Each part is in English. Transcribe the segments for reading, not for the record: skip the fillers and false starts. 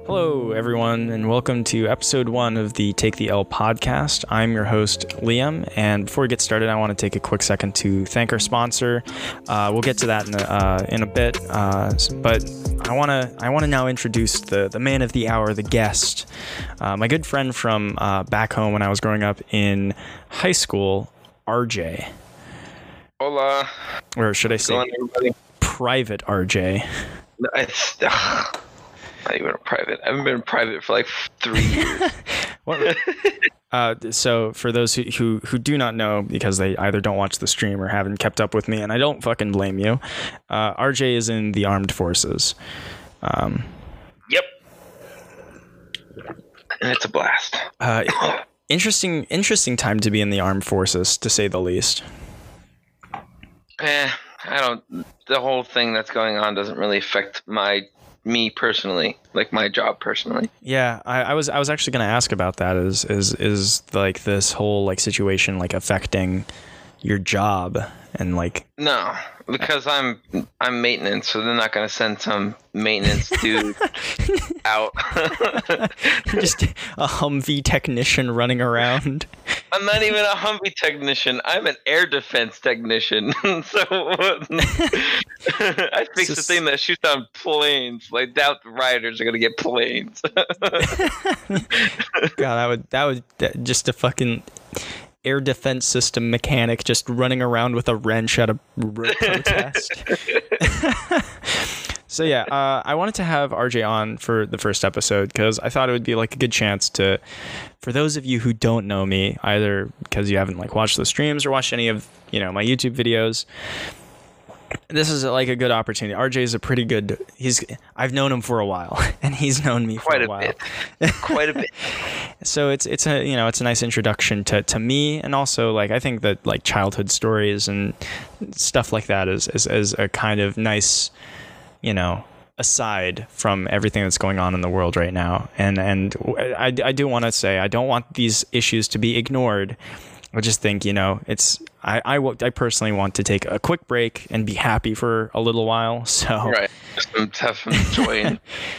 Hello, everyone, and welcome to episode 1 of the Take the L podcast. I'm your host, Liam, and before we get started, I want to take a quick second to thank our sponsor. We'll get to that in a bit, but I want to now introduce the man of the hour, the guest, my good friend from back home when I was growing up in high school, RJ. Hola. Or should I say, Private RJ. It's not even a private. I haven't been private for like 3 years. So for those who do not know, because they either don't watch the stream or haven't kept up with me, and I don't fucking blame you, RJ is in the armed forces. Yep. And it's a blast. Interesting time to be in the armed forces, to say the least. I don't. The whole thing that's going on doesn't really affect me personally, like my job personally. Yeah, I was actually going to ask about that. Is like this whole like situation like affecting your job and like? No, because I'm maintenance, so they're not going to send some maintenance dude out. Just a Humvee technician running around. I'm not even a Humvee technician. I'm an air defense technician. So I fix the thing that shoots down planes. I doubt the rioters are gonna get planes. God, that would just a fucking air defense system mechanic just running around with a wrench at a protest. So yeah, I wanted to have RJ on for the first episode because I thought it would be like a good chance to, for those of you who don't know me, either because you haven't like watched the streams or watched any of my YouTube videos, this is like a good opportunity. RJ is a pretty good. I've known him for a while, and he's known me for a while. Quite a bit. So it's a it's a nice introduction to me, and also like I think that like childhood stories and stuff like that is a kind of nice, aside from everything that's going on in the world right now. And I do want to say, I don't want these issues to be ignored. I just think, I personally want to take a quick break and be happy for a little while. So, right. Just have some joy.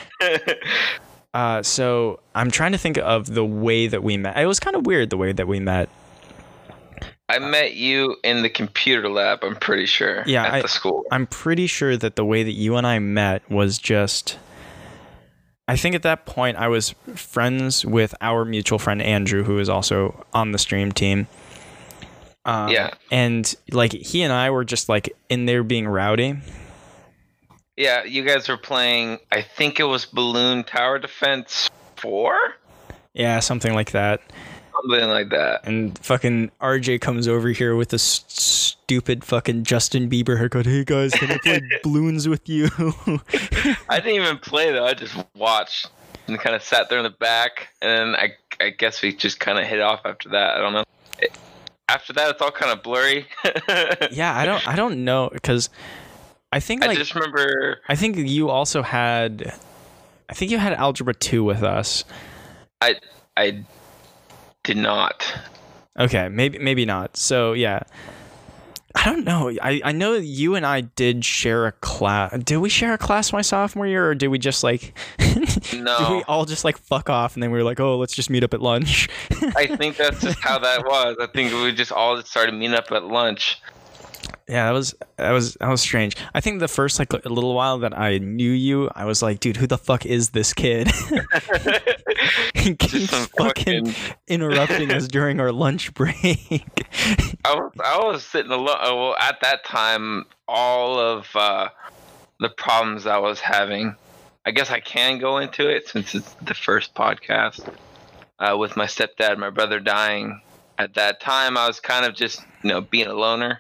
So I'm trying to think of the way that we met. It was kind of weird the way that we met. I met you in the computer lab, I'm pretty sure. Yeah, at the school. I'm pretty sure that the way that you and I met was just, I think at that point I was friends with our mutual friend Andrew, who is also on the stream team. Yeah. And like he and I were just like in there being rowdy. Yeah, you guys were playing, I think it was Balloon Tower Defense 4? Yeah, something like that. Something like that. And fucking RJ comes over here with a stupid fucking Justin Bieber haircut. Hey guys, can I play balloons with you? I didn't even play though. I just watched and kind of sat there in the back. And then I guess we just kind of hit off after that. I don't know. After that, it's all kind of blurry. Yeah, I don't know because I think I just remember. I think you also had. I think you had Algebra 2 with us. I did not. Okay, maybe not. So yeah, I don't know. I know you and I did share a class. Did we share a class my sophomore year, or did we just like? No. Did we all just like fuck off, and then we were like, oh, let's just meet up at lunch? I think that's just how that was. I think we just all started meeting up at lunch. Yeah, that was strange. I think the first like a little while that I knew you, I was like, dude, who the fuck is this kid? He keeps fucking interrupting us during our lunch break. I was sitting alone. Well, at that time, all of the problems I was having, I guess I can go into it since it's the first podcast, with my stepdad, my brother dying. At that time, I was kind of just being a loner.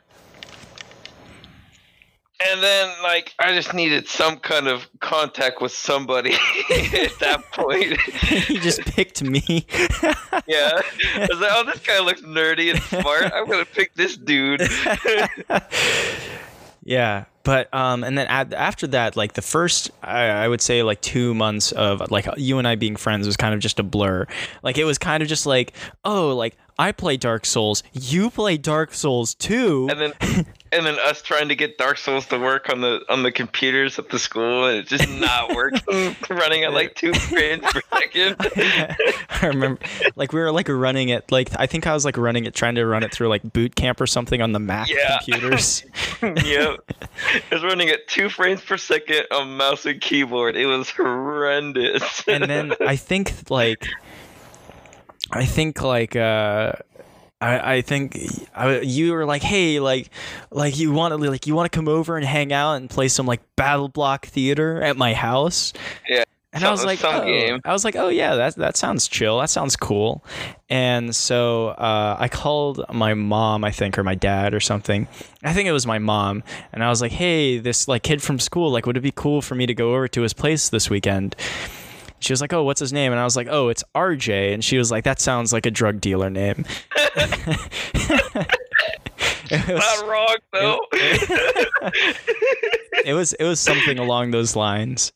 And then, like, I just needed some kind of contact with somebody at that point. You just picked me. Yeah. I was like, oh, this guy looks nerdy and smart. I'm going to pick this dude. Yeah. But, and then after that, like the first, I would say like 2 months of like you and I being friends was kind of just a blur. Like it was kind of just like, oh, like I play Dark Souls. You play Dark Souls too. And then us trying to get Dark Souls to work on the computers at the school, and it's just not working, running at like 2 frames per second. I remember, like, we were like running it, like, I think I was like running it, trying to run it through like boot camp or something on the Mac computers. Yep. It was running at 2 frames per second on mouse and keyboard. It was horrendous. And then I think you were like, hey, like you want to come over and hang out and play some like Battle Block Theater at my house. Yeah. And I was like, oh yeah, that sounds chill. That sounds cool. And so I called my mom, I think, or my dad or something. I think it was my mom. And I was like, hey, this like kid from school, like, would it be cool for me to go over to his place this weekend? She was like, oh, what's his name? And I was like, oh, it's RJ. And she was like, that sounds like a drug dealer name. Not wrong though. It was something along those lines.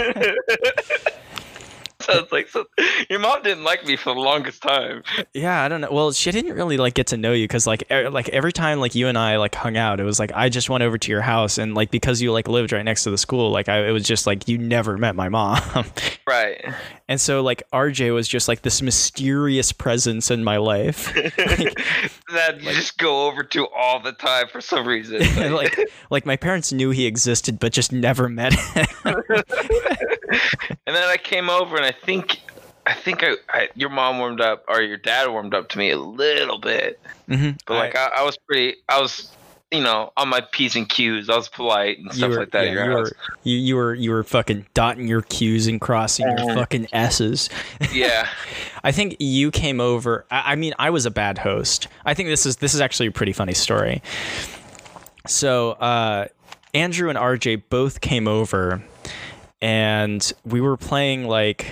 Sounds like your mom didn't like me for the longest time. Yeah, I don't know. Well, she didn't really like get to know you because like every time like you and I like hung out, it was like I just went over to your house, and like because you like lived right next to the school, like it was just like you never met my mom. Right. And so like RJ was just like this mysterious presence in my life. That you just go over to all the time for some reason. like my parents knew he existed but just never met him. And then I came over, and I think your mom warmed up, or your dad warmed up to me a little bit. Mm-hmm. But like I was on my P's and Q's. I was polite and stuff like that. Yeah, you were fucking dotting your Q's and crossing your fucking S's. Yeah. I think you came over. I mean, I was a bad host. I think this is actually a pretty funny story. So Andrew and RJ both came over, and we were playing like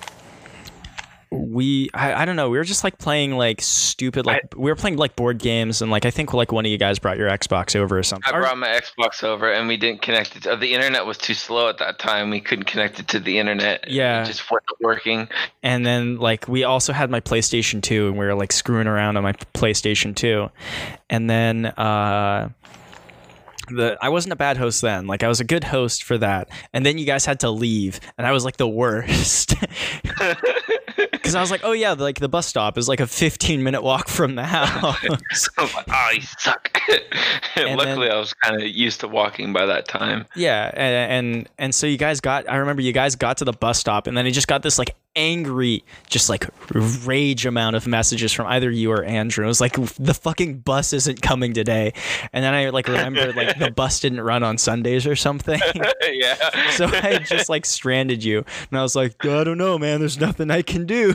I don't know, we were just like playing like stupid, like we were playing like board games, and like I think like one of you guys brought your Xbox over or something. I brought my Xbox over, and we didn't connect it. The internet was too slow at that time. We couldn't connect it to the internet. Yeah, it just wasn't working. And then like we also had my PlayStation 2, and we were like screwing around on my PlayStation 2, and then I wasn't a bad host then. Like I was a good host for that. And then you guys had to leave, and I was like the worst. Because I was like, oh yeah, like the bus stop is like a 15-minute walk from the house. I was like, oh, you suck. Luckily, I was kind of used to walking by that time. Yeah, and so I remember you guys got to the bus stop, and then it just got this like angry, just like rage amount of messages from either you or Andrew. It was like, the fucking bus isn't coming today. And then I like remembered like the bus didn't run on Sundays or something. Yeah. So I just like stranded you, and I was like, I don't know, man, there's nothing I can do.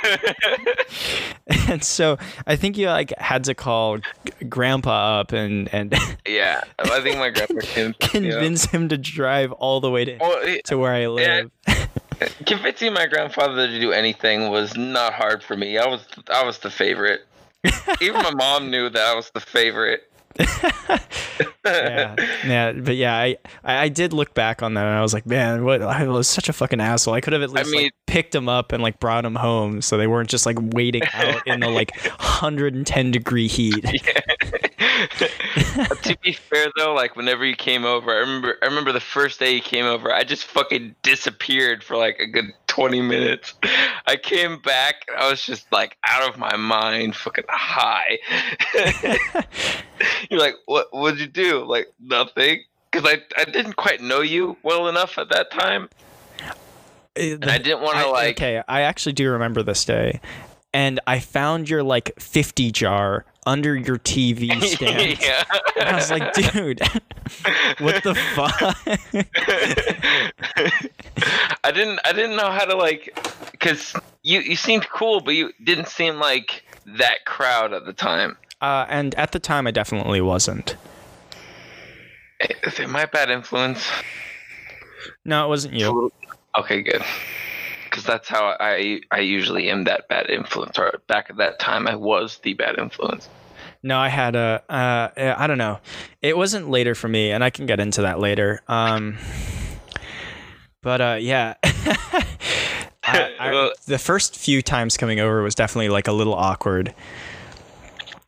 And so I think you like had to call Grandpa up and yeah, I think my grandpa can convince him to drive all the way to where I live. Yeah. Convincing my grandfather to do anything was not hard for me. I was the favorite. Even my mom knew that I was the favorite. But yeah, I did look back on that, and I was like, man, I was such a fucking asshole. I could have at least like picked them up and like brought them home, so they weren't just like waiting out in the like 110-degree heat. Yeah. To be fair though, like whenever you came over, I remember the first day you came over, I just fucking disappeared for like a good 20 minutes. I came back, and I was just like out of my mind, fucking high. You're like, what'd you do? Like, nothing. Because I didn't quite know you well enough at that time. And I didn't want to like... Okay, I actually do remember this day. And I found your like 50 jar under your TV stand. Yeah. And I was like, dude, what the fuck? I didn't know how to like... Because you seemed cool, but you didn't seem like that crowd at the time. And at the time, I definitely wasn't. Is it my bad influence? No, it wasn't you. Okay, good. Because that's how I usually am, that bad influence. Or back at that time, I was the bad influence. No, I had I don't know. It wasn't later for me, and I can get into that later. But yeah. The first few times coming over was definitely like a little awkward.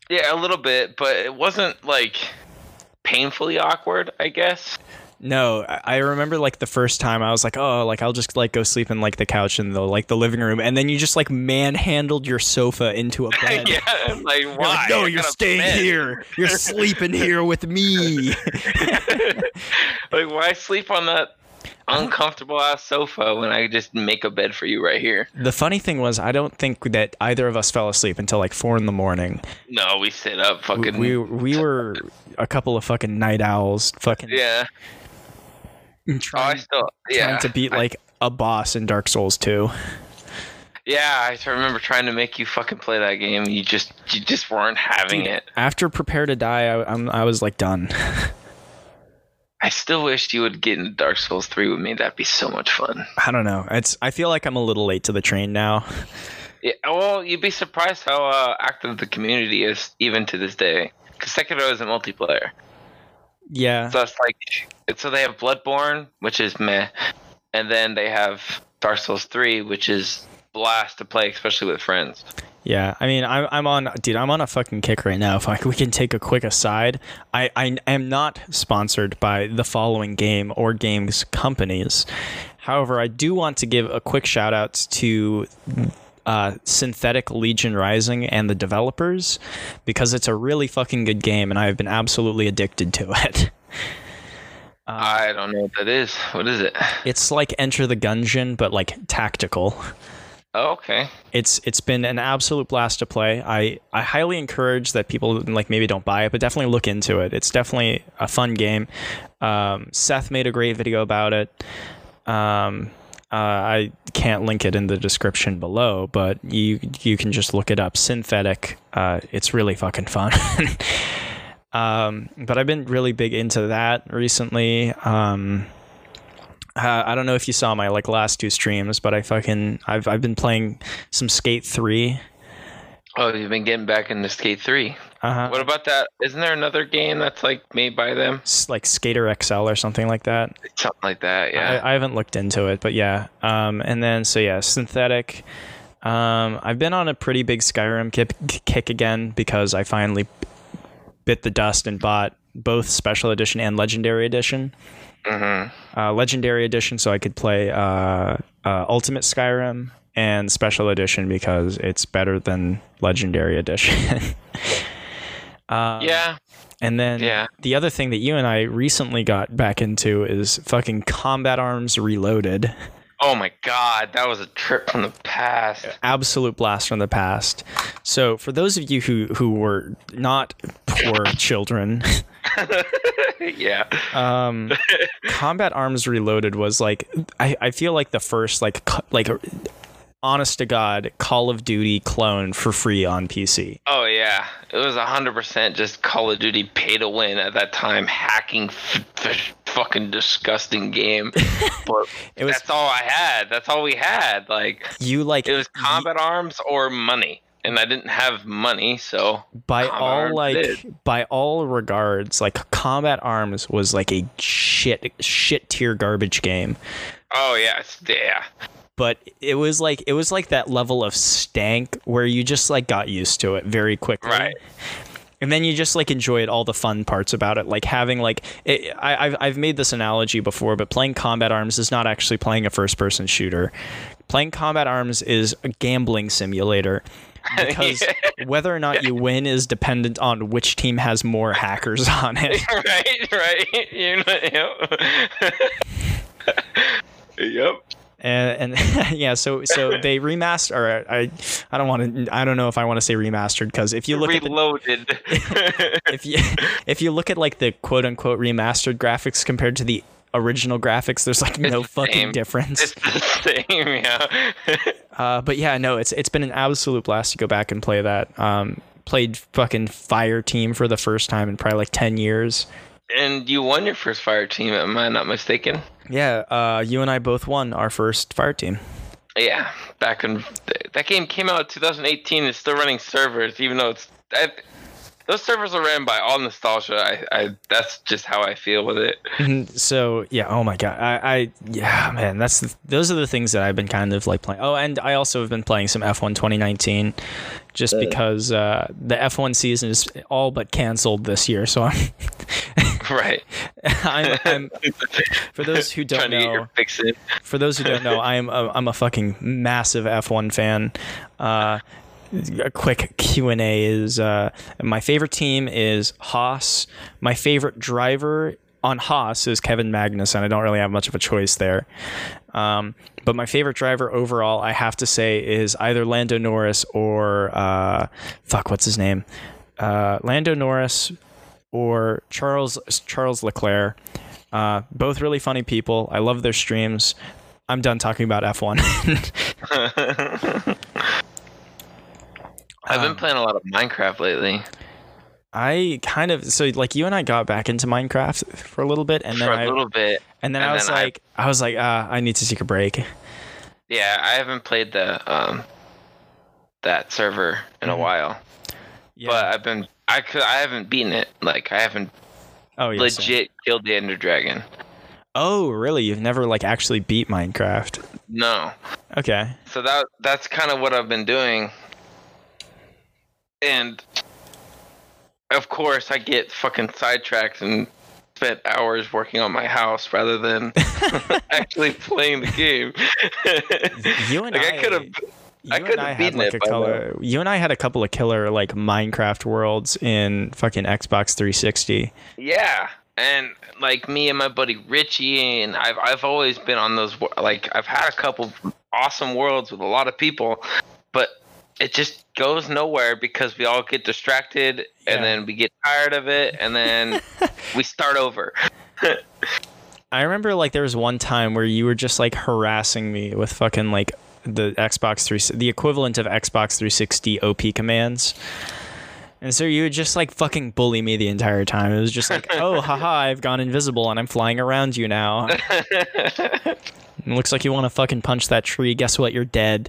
Yeah, a little bit, but it wasn't like painfully awkward, I guess. No, I remember like the first time I was like, oh, like I'll just like go sleep in like the couch in the like the living room, and then you just like manhandled your sofa into a bed. Yeah, like You're why? like, no, you're staying here. You're sleeping here with me. Like, why sleep on that uncomfortable ass sofa when I just make a bed for you right here? The funny thing was, I don't think that either of us fell asleep until like 4 a.m. No, we sit up fucking. We were a couple of fucking night owls, fucking Yeah. trying Yeah. to beat like a boss in Dark Souls 2. Yeah, I remember trying to make you fucking play that game. You just weren't having it. After Prepare to Die, I was like done. I still wish you would get into Dark Souls 3 with me. That'd be so much fun. I don't know. I feel like I'm a little late to the train now. Yeah, well, you'd be surprised how active the community is even to this day. Because Sekiro isn't multiplayer. Yeah. So it's like, so they have Bloodborne, which is meh, and then they have Dark Souls 3, which is blast to play, especially with friends. Yeah, I mean, I'm on a fucking kick right now. If we can take a quick aside, I am not sponsored by the following game or games companies. However, I do want to give a quick shout out to Synthetic Legion Rising and the developers, because it's a really fucking good game and I've been absolutely addicted to it. I don't know what that is. What is it? It's like Enter the Gungeon, but like tactical. Oh, okay. It's been an absolute blast to play. I highly encourage that people like maybe don't buy it, but definitely look into it. It's definitely a fun game. Seth made a great video about it. I can't link it in the description below, but you can just look it up. Synthetic. It's really fucking fun. But I've been really big into that recently. I don't know if you saw my like last 2 streams, but I've been playing some Skate 3. Oh, you've been getting back into Skate 3. What about that? Isn't there another game that's like made by them? It's like Skater XL or something like that. Something like that, yeah. I haven't looked into it, but yeah. And then so yeah, Synthetic. I've been on a pretty big Skyrim kick again because I finally bit the dust and bought both Special Edition and Legendary Edition. Mm-hmm. Legendary Edition so I could play Ultimate Skyrim, and Special Edition because it's better than Legendary Edition. Yeah. And then the other thing that you and I recently got back into is fucking Combat Arms Reloaded. Oh my god, that was a trip from the past. Absolute blast from the past. So for those of you who were not poor children, yeah. Combat Arms Reloaded was like I feel like the first like honest to God Call of Duty clone for free on PC. Oh yeah, it was 100% just Call of Duty pay to win at that time, hacking fucking disgusting game. But that's all I had. That's all we had. Like it was Combat Arms or money. And I didn't have money, so by all regards, like Combat Arms was like a shit tier garbage game. Oh yeah. But it was like that level of stank where you just like got used to it very quickly. Right. And then you just like enjoyed all the fun parts about it, like having like I've made this analogy before, but playing Combat Arms is not actually playing a first-person shooter. Playing Combat Arms is a gambling simulator. Because whether or not you win is dependent on which team has more hackers on it. Right. Yep. And yeah, so they remastered. Or I don't know if I want to say remastered, because if you look Reloaded. if you look at like the quote unquote remastered graphics compared to the original graphics, there's like no fucking difference. It's the same, yeah. But yeah, no, it's been an absolute blast to go back and play that. Played fucking Fire Team for the first time in probably like 10 years. And you won your first Fire Team, am I not mistaken? Yeah, you and I both won our first Fire Team. Yeah, back in that game came out in 2018. It's still running servers, even though those servers are ran by all nostalgia. I that's just how I feel with it. So yeah, oh my god, yeah, man, those are the things that I've been kind of like playing. Oh, and I also have been playing some F1 2019, just because the F1 season is all but canceled this year. So I'm right. I'm for those who don't know. For those who don't know, I'm a fucking massive F1 fan. A quick Q&A is my favorite team is Haas. My favorite driver on Haas is Kevin Magnussen. I don't really have much of a choice there. But my favorite driver overall, I have to say, is either Lando Norris or what's his name? Lando Norris or Charles Leclerc. Both really funny people. I love their streams. I'm done talking about F1. I've been playing a lot of Minecraft lately. I kind of, so like you and I got back into Minecraft for a little bit, and then I was like, I need to take a break. Yeah, I haven't played the that server in a while. Yeah. But I haven't beaten it. Like I haven't legit killed the Ender Dragon. Oh, really? You've never like actually beat Minecraft? No. Okay. So that's kind of what I've been doing. And of course, I get fucking sidetracked and spent hours working on my house rather than actually playing the game. You and like I could have beaten it. You and I had a couple of killer like Minecraft worlds in fucking Xbox 360. Yeah, and like me and my buddy Richie, and I've always been on those. Like I've had a couple awesome worlds with a lot of people, but it just goes nowhere because we all get distracted and then we get tired of it and then we start over. I remember like there was one time where you were just like harassing me with fucking like the the equivalent of Xbox 360 OP commands. And so you would just like fucking bully me the entire time. It was just like, oh, haha, I've gone invisible and I'm flying around you now. It looks like you want to fucking punch that tree. Guess what? You're dead.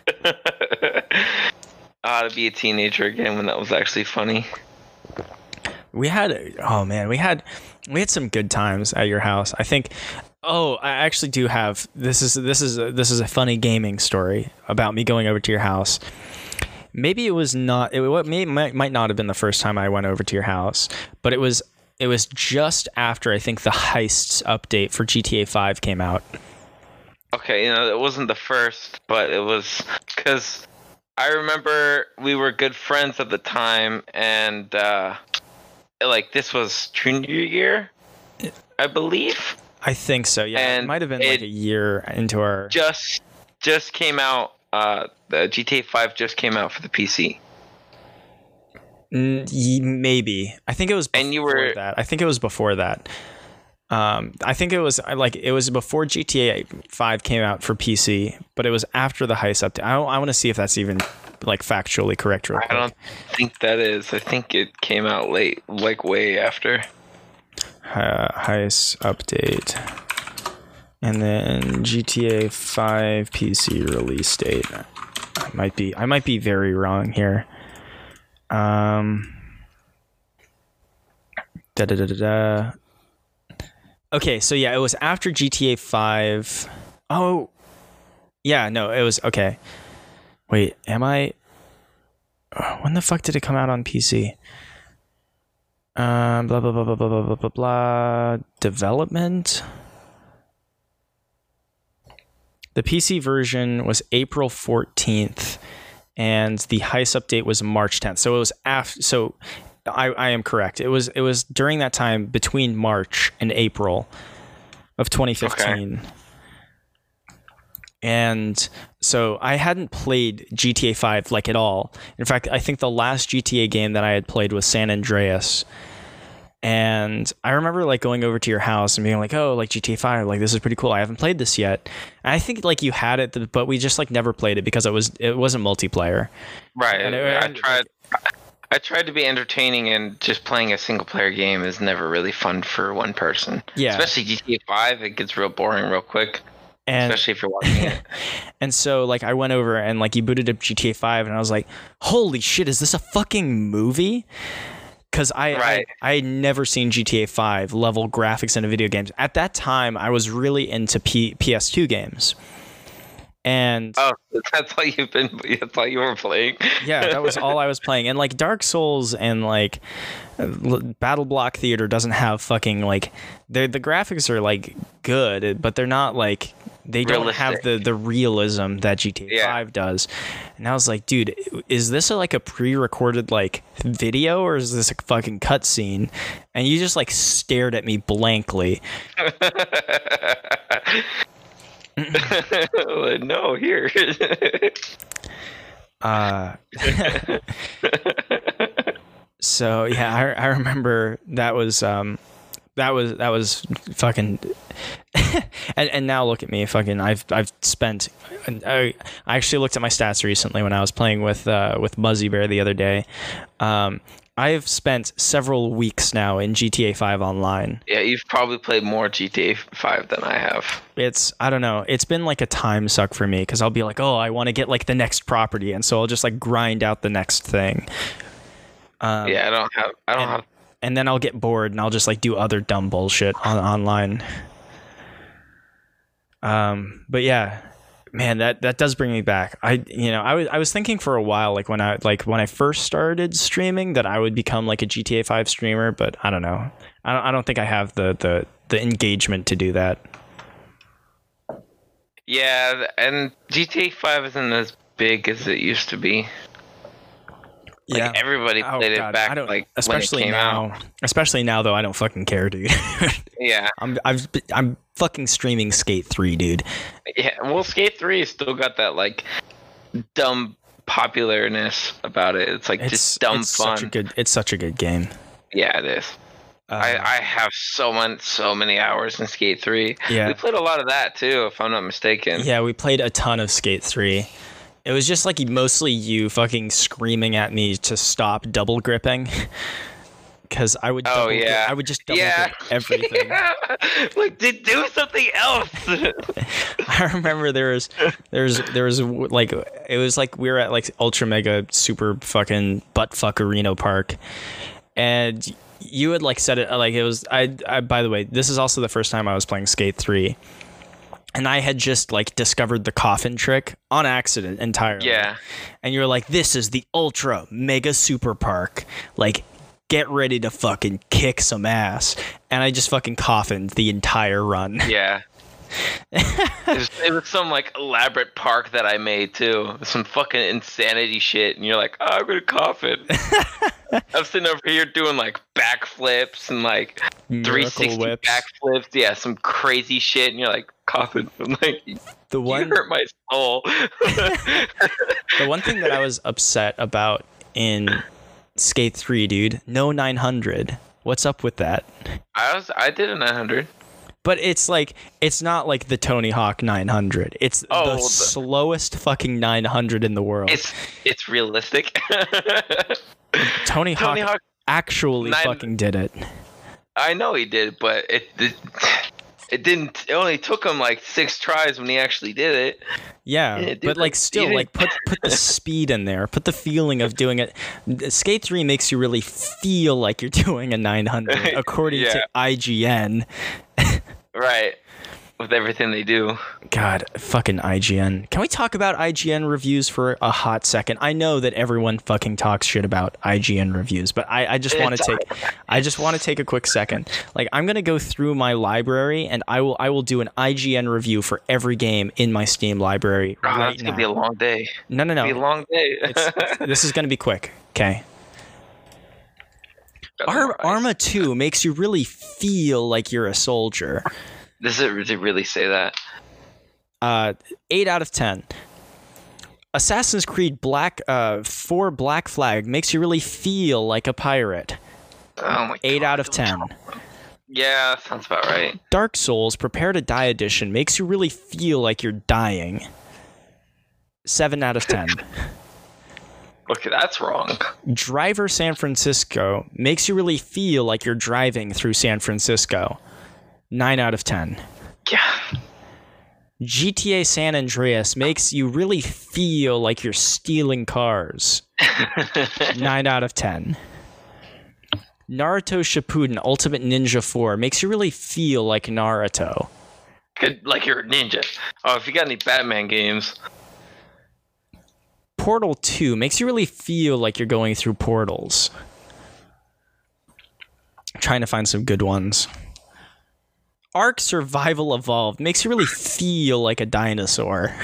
To be a teenager again when that was actually funny. We had some good times at your house. I think. Oh, I actually do have. This is a funny gaming story about me going over to your house. Maybe it was not. Might not have been the first time I went over to your house, but it was just after I think the Heists update for GTA 5 came out. Okay, it wasn't the first, but it was because I remember we were good friends at the time, and like this was junior year, I believe. I think so. Yeah, and it might have been like a year into our. Just came out. The GTA 5 just came out for the PC. Maybe. I think it was before that. I think it was before that. I think it was before GTA 5 came out for PC, but it was after the Heist update. I want to see if that's even like factually correct real quick. I don't think that is. I think it came out late, like way after. Heist update. And then GTA 5 PC release date. I might be very wrong here. Okay, so yeah, it was after GTA 5. Oh, yeah, no, it was okay. Wait, am I? When the fuck did it come out on PC? Blah blah blah blah blah blah blah blah. Development. The PC version was April 14th, and the Heist update was March 10th. So it was after. So I am correct. It was during that time between March and April of 2015. Okay. And so I hadn't played GTA 5 like at all. In fact, I think the last GTA game that I had played was San Andreas. And I remember like going over to your house and being like, oh, like GTA 5, like this is pretty cool. I haven't played this yet. And I think like you had it, but we just like never played it because it wasn't multiplayer. Right. And I tried to be entertaining, and just playing a single player game is never really fun for one person. Yeah. Especially GTA 5, it gets real boring real quick. And, especially if you're watching it. And so like I went over and like you booted up GTA 5 and I was like, holy shit, is this a fucking movie? because I had never seen GTA 5 level graphics in a video games. At that time, I was really into PS2 games. And that's all you were playing. Yeah, that was all I was playing. And like Dark Souls and like Battle Block Theater doesn't have fucking like the graphics are like good, but they're not like they don't have the realism that GTA 5 does. And I was like, dude, is this like a pre-recorded like video or is this a fucking cutscene? And you just like stared at me blankly. No, here. So yeah, I remember that was fucking. and now look at me, fucking. I've spent. I actually looked at my stats recently when I was playing with Muzzy Bear the other day. I've spent several weeks now in GTA 5 Online. Yeah, you've probably played more GTA 5 than I have. I don't know. It's been like a time suck for me because I'll be like, oh, I want to get like the next property, and so I'll just like grind out the next thing. I don't have. And then I'll get bored and I'll just like do other dumb bullshit online. But yeah. Man, that does bring me back. I was thinking for a while, like when I first started streaming, that I would become like a GTA 5 streamer, but I don't know. I don't think I have the engagement to do that. Yeah, and GTA 5 isn't as big as it used to be. Like everybody played it back like especially when it came now. out. Especially now though, I don't fucking care, dude. Yeah. I'm fucking streaming Skate 3, dude. Yeah, well Skate 3 still got that like dumb popularness about it. It's like just dumb fun. It's such a good game. Yeah, it is. I have so many hours in Skate 3. Yeah. We played a lot of that too, if I'm not mistaken. Yeah, we played a ton of Skate 3. It was just like mostly you fucking screaming at me to stop double gripping. Because I would I would just double grip everything. Yeah. Like, do something else. I remember there was like, it was like we were at like Ultra Mega Super fucking Buttfuck Arena Park. And you had like said it like it was I by the way, this is also the first time I was playing Skate 3. And I had just like discovered the coffin trick on accident entirely. Yeah. And you're like, this is the Ultra Mega Super Park. Like, get ready to fucking kick some ass. And I just fucking coffined the entire run. Yeah. it was some like elaborate park that I made too. Some fucking insanity shit. And you're like, oh, I'm gonna coffin. I'm sitting over here doing like backflips and like Miracle 360 whips. backflips. Yeah, some crazy shit. And you're like, coffin. I'm like, you hurt my soul. The one thing that I was upset about in Skate 3, dude, no 900. What's up with that? I did a 900. But it's like, it's not like the Tony Hawk 900. It's the slowest fucking 900 in the world. It's realistic. Tony Hawk actually fucking did it. I know he did, but it didn't. It only took him like 6 tries when he actually did it. Yeah, but like still, like put the speed in there, put the feeling of doing it. Skate 3 makes you really feel like you're doing a 900, according to IGN. Right. With everything they do. God, fucking IGN. Can we talk about IGN reviews for a hot second? I know that everyone fucking talks shit about IGN reviews, but I just want to take a quick second. Like, I'm gonna go through my library and I will do an IGN review for every game in my Steam library right now. It's gonna be a long day. No. It's gonna be a long day. This is gonna be quick. Okay. Arma 2 makes you really feel like you're a soldier. Does it really say that? 8 out of 10. Assassin's Creed 4 Black Flag makes you really feel like a pirate. Oh my God. 8 out of 10. Yeah, sounds about right. Dark Souls Prepare to Die Edition makes you really feel like you're dying. 7 out of 10. Okay, that's wrong. Driver San Francisco makes you really feel like you're driving through San Francisco. 9 out of 10. Yeah. GTA San Andreas makes you really feel like you're stealing cars. 9 out of 10. Naruto Shippuden Ultimate Ninja 4 makes you really feel like Naruto. Like you're a ninja. Oh, if you got any Batman games. Portal 2 makes you really feel like you're going through portals. I'm trying to find some good ones. Ark Survival Evolved makes you really feel like a dinosaur.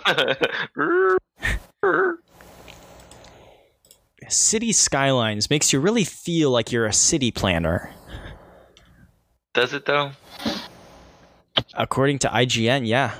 City Skylines makes you really feel like you're a city planner. Does it though? According to IGN, yeah.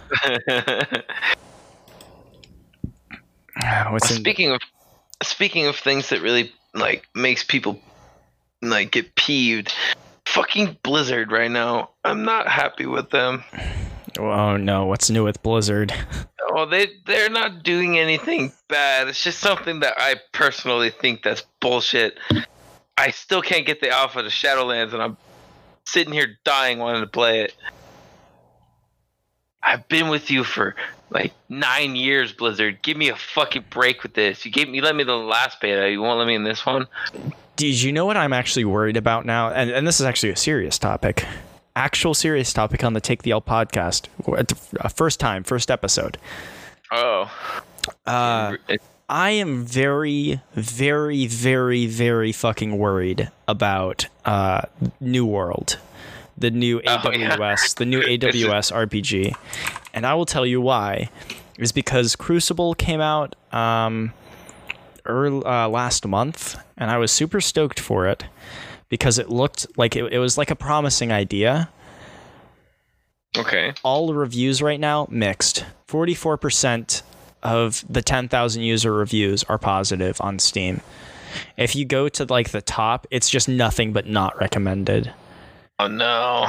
Speaking of things that really like makes people like get peeved, fucking Blizzard right now. I'm not happy with them. Oh no, what's new with Blizzard? Oh, they're not doing anything bad. It's just something that I personally think that's bullshit. I still can't get the alpha to Shadowlands, and I'm sitting here dying wanting to play it. I've been with you for like 9 years, Blizzard. Give me a fucking break with this. You let me the last beta. You won't let me in this one. Did you know what I'm actually worried about now? And this is actually a serious topic. Actual serious topic on the Take the L podcast. First episode. Oh. I am very, very, very, very fucking worried about New World. The new AWS, the new AWS RPG. And I will tell you why. Is because Crucible came out last month, and I was super stoked for it because it looked like it was like a promising idea. Okay. All the reviews right now, mixed. 44% of the 10,000 user reviews are positive on Steam. If you go to like the top, it's just nothing but not recommended. Oh no.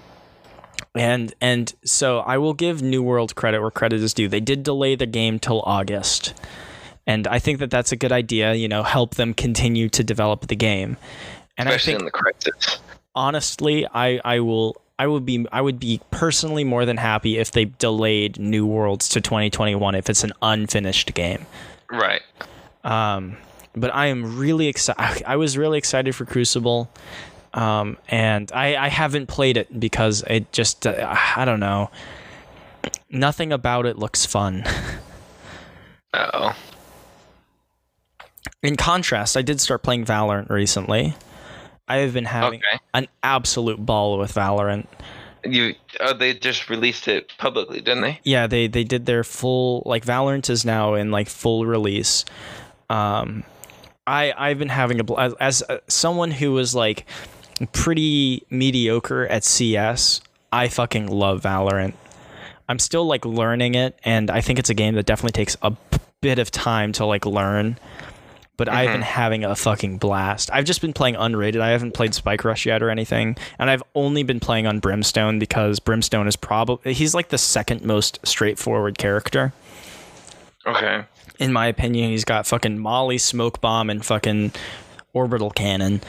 And so I will give New World credit where credit is due. They did delay the game till August. And I think that that's a good idea, help them continue to develop the game. And especially I think in the crisis. Honestly, I would be personally more than happy if they delayed New Worlds to 2021 if it's an unfinished game. Right. But I am really excited. I was really excited for Crucible. And I haven't played it because it just, I don't know. Nothing about it looks fun. Uh-oh. In contrast, I did start playing Valorant recently. I have been having an absolute ball with Valorant. They just released it publicly, didn't they? Yeah, they did their full, like, Valorant is now in like full release. I've been having as someone who was like pretty mediocre at CS, I fucking love Valorant. I'm still like learning it, and I think it's a game that definitely takes a bit of time to like learn. But I've been having a fucking blast. I've just been playing unrated. I haven't played Spike Rush yet or anything. And I've only been playing on Brimstone because Brimstone is he's like the second most straightforward character. Okay. In my opinion, he's got fucking Molly, Smoke Bomb, and fucking Orbital Cannon.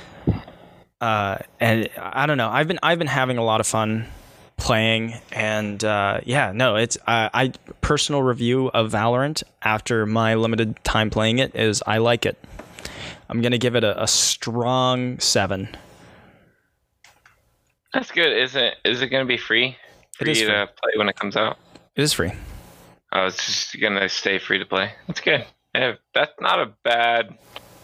And I don't know. I've been having a lot of fun playing, and it's I personal review of Valorant after my limited time playing it is I like it. I'm gonna give it a strong 7. That's good. Is it gonna be free for you to play when it comes out? It is free. Oh, it's just gonna stay free to play. That's good. Yeah, that's not a bad.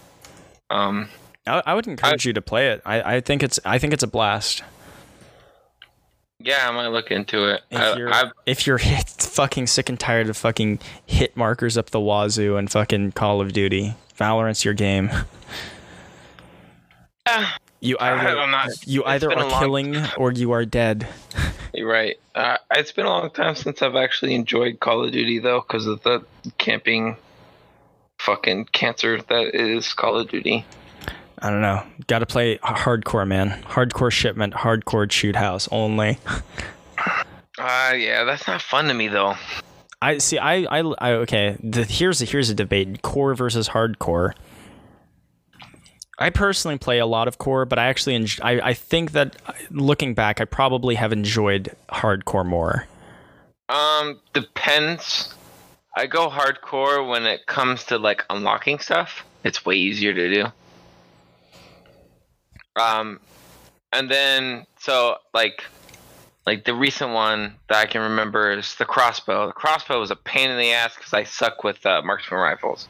I would encourage you to play it. I think it's a blast. Yeah, I might look into it. If you're fucking sick and tired of fucking hit markers up the wazoo and fucking Call of Duty, Valorant's your game. You either are killing or you are dead. You're right. It's been a long time since I've actually enjoyed Call of Duty though, because of the camping fucking cancer that is Call of Duty. I don't know. Got to play hardcore, man. Hardcore shipment, hardcore shoot house only. Yeah, that's not fun to me though. Okay. Here's a debate: core versus hardcore. I personally play a lot of core, but I actually I think that looking back, I probably have enjoyed hardcore more. Depends. I go hardcore when it comes to like unlocking stuff. It's way easier to do. And then so like the recent one that I can remember is the crossbow. The crossbow was a pain in the ass because I suck with marksman rifles.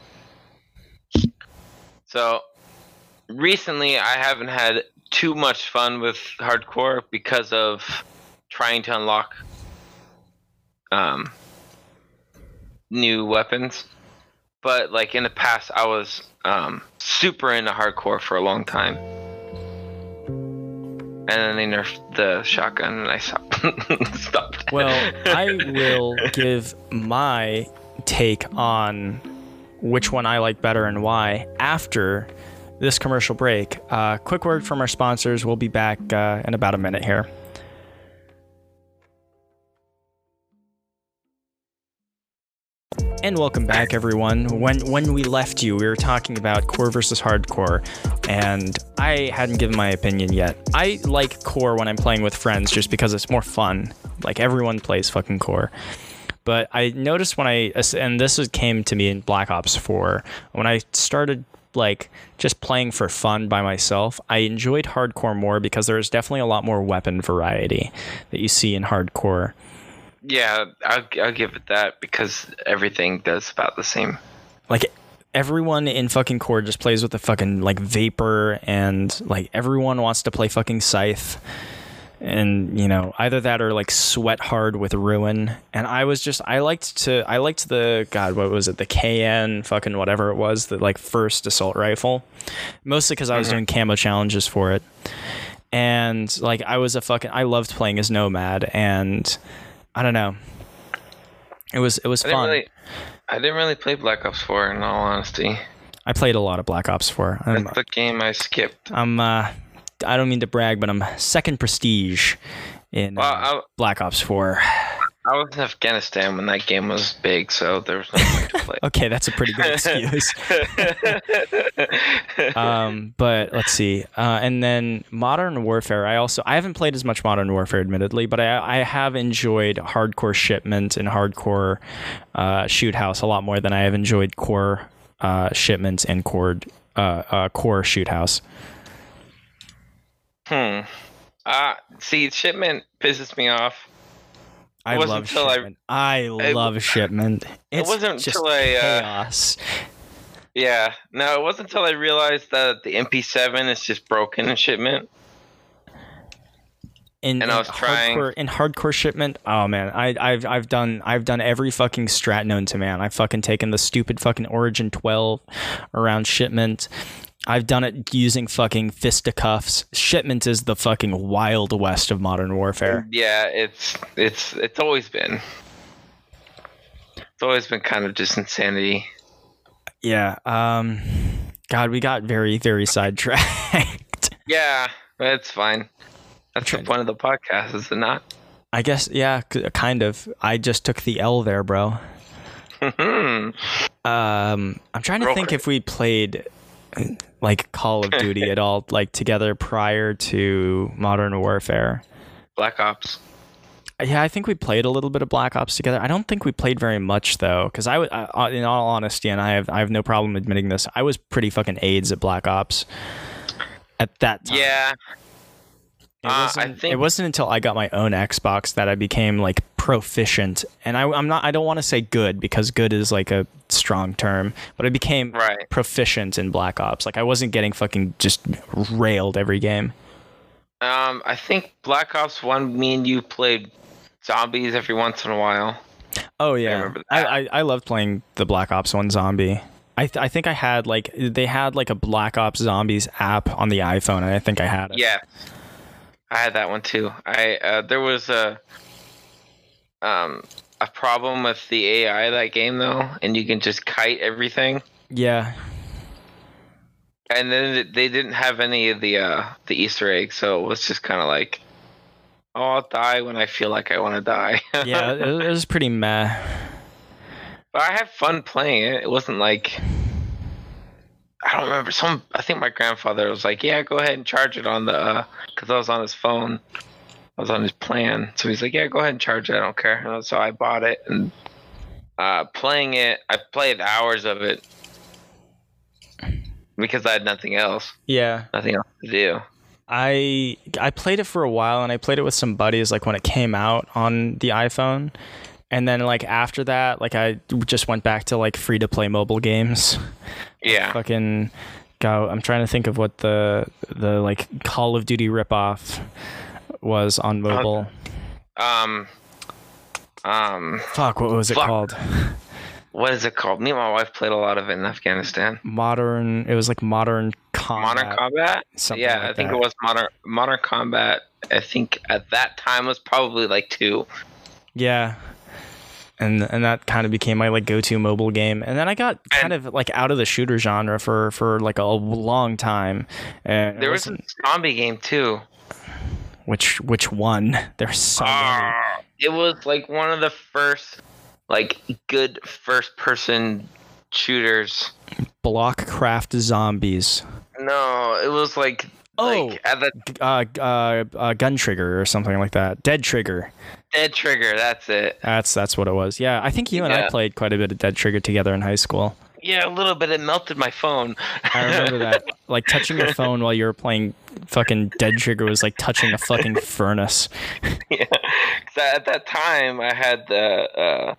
So recently I haven't had too much fun with hardcore because of trying to unlock new weapons. But like in the past I was super into hardcore for a long time. And then they nerfed the shotgun and I stopped. Well, I will give my take on which one I like better and why after this commercial break. Quick word from our sponsors. We'll be back in about a minute here. And welcome back, everyone. When we left you, we were talking about core versus hardcore, and I hadn't given my opinion yet. I like core when I'm playing with friends just because it's more fun. Like, everyone plays fucking core. But I noticed and this came to me in Black Ops 4, when I started like just playing for fun by myself, I enjoyed hardcore more because there's definitely a lot more weapon variety that you see in hardcore. Yeah, I'll give it that because everything does about the same. Like, everyone in fucking core just plays with the fucking like Vapor, and like everyone wants to play fucking Scythe, and you know, either that or like Sweat Hard with Ruin. And I liked the what was it, the KN fucking whatever it was, the like first assault rifle, mostly because I was doing camo challenges for it, and like I loved playing as Nomad, and I don't know. It was fun. I didn't really play Black Ops 4 in all honesty. I played a lot of Black Ops 4. That's the game I skipped. I don't mean to brag, but I'm second prestige in Black Ops 4. I was in Afghanistan when that game was big, so there was no point to play. Okay, that's a pretty good excuse. But let's see. And then Modern Warfare. I haven't played as much Modern Warfare, admittedly, but I have enjoyed Hardcore Shipment and Hardcore Shoot House a lot more than I have enjoyed Core Shipment and Core Shoot House. See, Shipment pisses me off. I love Shipment. It wasn't until chaos. Yeah, no, it wasn't until I realized that the MP7 is just broken in Shipment. And I was trying in Hardcore Shipment. Oh man, I've done every fucking strat known to man. I've fucking taken the stupid fucking Origin 12 around Shipment. I've done it using fucking fisticuffs. Shipment is the fucking Wild West of Modern Warfare. Yeah, it's always been. It's always been kind of just insanity. Yeah. God, we got very, very sidetracked. Yeah, that's fine. That's the point of the podcast, is it not? I guess, yeah, kind of. I just took the L there, bro. I'm trying to think if we played like Call of Duty at all, like together prior to Modern Warfare. Black Ops. Yeah, I think we played a little bit of Black Ops together. I don't think we played very much though, because in all honesty, and I have no problem admitting this, I was pretty fucking AIDS at Black Ops at that time. Yeah. It wasn't until I got my own Xbox that I became like proficient, and I don't want to say good because good is like a strong term, but I became proficient in Black Ops. Like I wasn't getting fucking just railed every game. I think Black Ops 1, me and you played zombies every once in a while. Oh yeah, I loved playing the Black Ops 1 zombie. I think I had they had a Black Ops Zombies app on the iPhone, and I think I had it. Yeah. I had that one too. There was a problem with the AI of that game though, and you can just kite everything. Yeah. And then they didn't have any of the Easter eggs, so it was just kind of like, oh, I'll die when I feel like I want to die. Yeah, it was pretty meh. But I had fun playing it. It wasn't like, I don't remember. I think my grandfather was like, yeah, go ahead and charge it on the, because I was on his phone. I was on his plan. So he's like, yeah, go ahead and charge it. I don't care. And so I bought it, and playing it, I played hours of it because I had nothing else. Yeah. Nothing else to do. I played it for a while, and I played it with some buddies like when it came out on the iPhone. And then like after that, like I just went back to like free to play mobile games. Yeah. Fucking go. I'm trying to think of what the like Call of Duty ripoff was on mobile. Fuck, what was it called? What is it called? Me and my wife played a lot of it in Afghanistan. It was like Modern Combat. Modern Combat? Something yeah, like I think that. it was Modern Combat. I think at that time was probably like 2. Yeah. And that kind of became my like go-to mobile game. And then I got kind of like out of the shooter genre for like a long time. And there was a zombie game too. Which one? There's so many. It was like one of the first like good first-person shooters. Blockcraft Zombies. No, it was like at the Gun Trigger or something like that. Dead Trigger. Dead Trigger, that's it. That's what it was. Yeah, I think you and I played quite a bit of Dead Trigger together in high school. Yeah, a little bit. It melted my phone. I remember that. Like touching your phone while you were playing fucking Dead Trigger was like touching a fucking furnace. Yeah, 'cause at that time I had the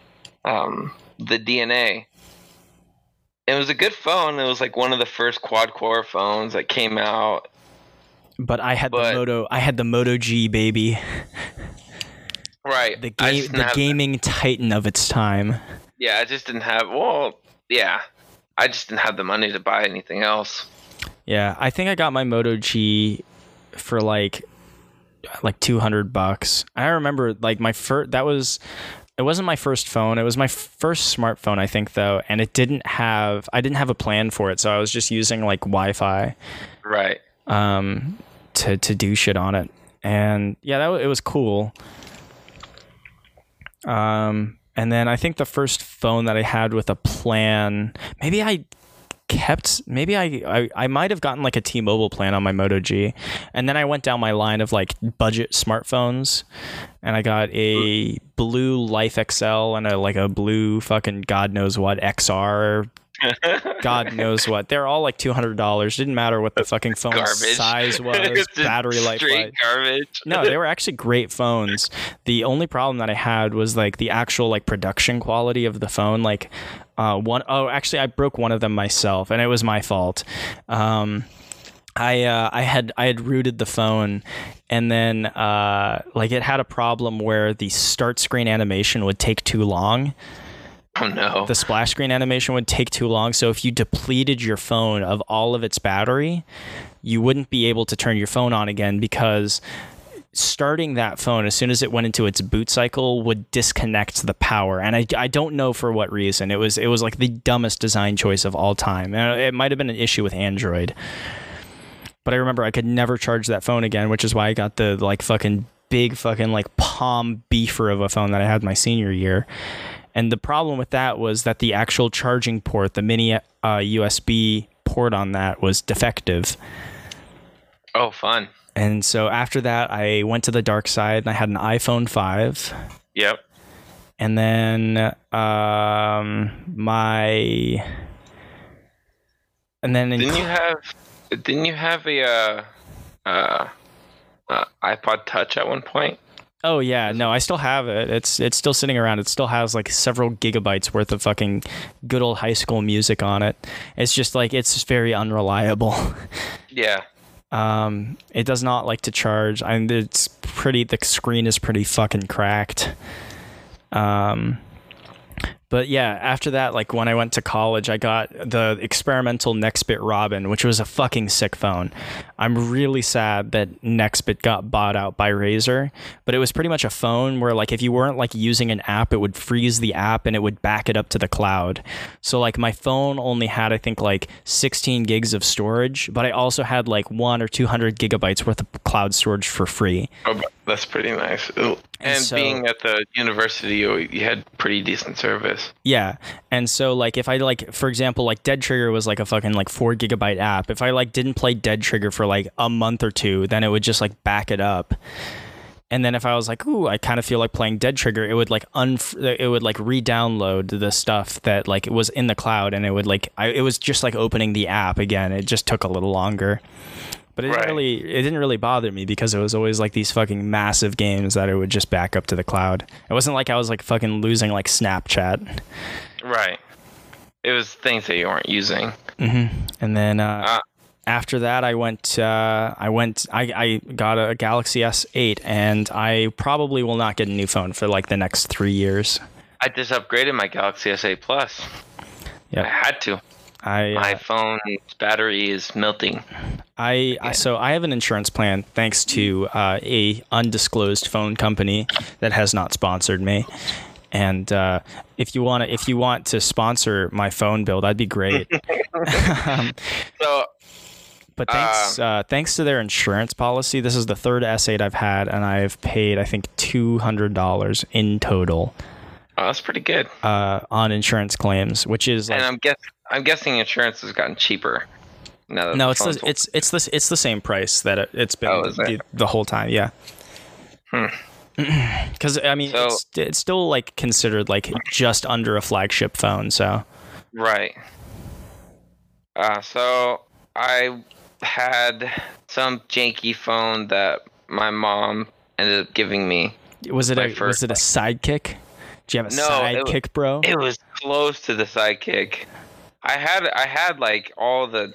DNA. It was a good phone. It was like one of the first quad-core phones that came out. But I had the Moto G, baby. Right. The gaming titan of its time. Yeah, I just didn't have. Well, yeah, I just didn't have the money to buy anything else. Yeah, I think I got my Moto G for like $200. I remember like it wasn't my first phone. It was my first smartphone, I think, though, and I didn't have a plan for it, so I was just using like Wi-Fi, right? To do shit on it, and yeah, it was cool. And then I think the first phone that I had with a plan, maybe I might have gotten like a T-Mobile plan on my Moto G, and then I went down my line of like budget smartphones, and I got a blue Life XL and a blue fucking God knows what XR. God knows what. They're all like $200. Didn't matter what the fucking phone size was, battery life. Garbage. No, they were actually great phones. The only problem that I had was like the actual like production quality of the phone. Like actually I broke one of them myself, and it was my fault. I had rooted the phone, and then like it had a problem where the start screen animation would take too long. Oh no. The splash screen animation would take too long, so if you depleted your phone of all of its battery, you wouldn't be able to turn your phone on again, because starting that phone as soon as it went into its boot cycle would disconnect the power, and I don't know for what reason. It was like the dumbest design choice of all time. And it might have been an issue with Android, but I remember I could never charge that phone again, which is why I got the like fucking big fucking like Palm beefer of a phone that I had my senior year. And the problem with that was that the actual charging port, the mini USB port on that, was defective. Oh, fun. And so after that, I went to the dark side and I had an iPhone 5. Yep. And then Didn't you have a iPod Touch at one point? Oh yeah, no, I still have it. It's still sitting around. It still has like several gigabytes worth of fucking good old high school music on it. It's just like it's very unreliable. Yeah. It does not like to charge. The screen is pretty fucking cracked. But yeah, after that, like when I went to college, I got the experimental Nextbit Robin, which was a fucking sick phone. I'm really sad that Nextbit got bought out by Razer, but it was pretty much a phone where like if you weren't like using an app, it would freeze the app and it would back it up to the cloud. So like my phone only had, I think, like 16 gigs of storage, but I also had like 100 or 200 gigabytes worth of cloud storage for free. Oh, that's pretty nice. And so, being at the university, you had pretty decent service. Yeah. And so like if I like, for example, like Dead Trigger was like a fucking like 4 gigabyte app. If I like didn't play Dead Trigger for like a month or two, then it would just like back it up. And then if I was like, ooh, I kind of feel like playing Dead Trigger, it would like re-download the stuff that like it was in the cloud, and it would like it was just like opening the app again. It just took a little longer. But it didn't really bother me because it was always like these fucking massive games that it would just back up to the cloud. It wasn't like I was like fucking losing like Snapchat. Right. It was things that you weren't using. And then after that, I got a Galaxy S8, and I probably will not get a new phone for like the next 3 years. I just upgraded my Galaxy S8 Plus. Yeah, I had to. My phone's battery is melting. So I have an insurance plan thanks to a undisclosed phone company that has not sponsored me. And if you want to sponsor my phone bill, that'd be great. But thanks to their insurance policy, this is the third S8 I've had, and I've paid I think $200 in total. Oh, that's pretty good. On insurance claims, which is like, and I'm guessing insurance has gotten cheaper. No, it's the same price that it's been the whole time. Yeah. Because I mean, it's still like considered like just under a flagship phone. So. Right. So I had some janky phone that my mom ended up giving me. Was it a Sidekick? Do you have a Sidekick, bro? It was close to the Sidekick. I had like all the